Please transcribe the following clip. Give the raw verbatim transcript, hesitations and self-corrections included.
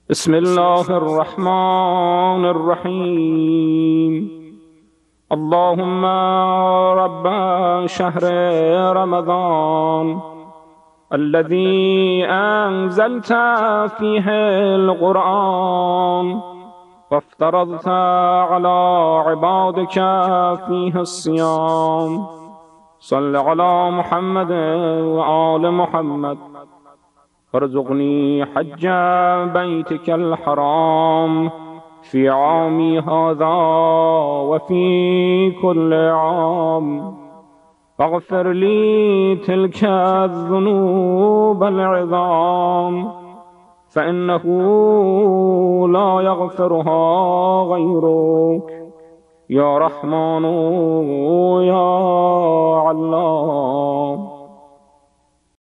بسم الله الرحمن الرحيم. اللهم رب شهر رمضان الذي أنزلت فيه القرآن وافترضت على عبادك فيه الصيام، صل على محمد وآل محمد وارزقني حج بيتك الحرام في عامي هذا وفي كل عام، واغفر لي تلك الذنوب العظام، فإنه لا يغفرها غيرك يا رحمن يا علام.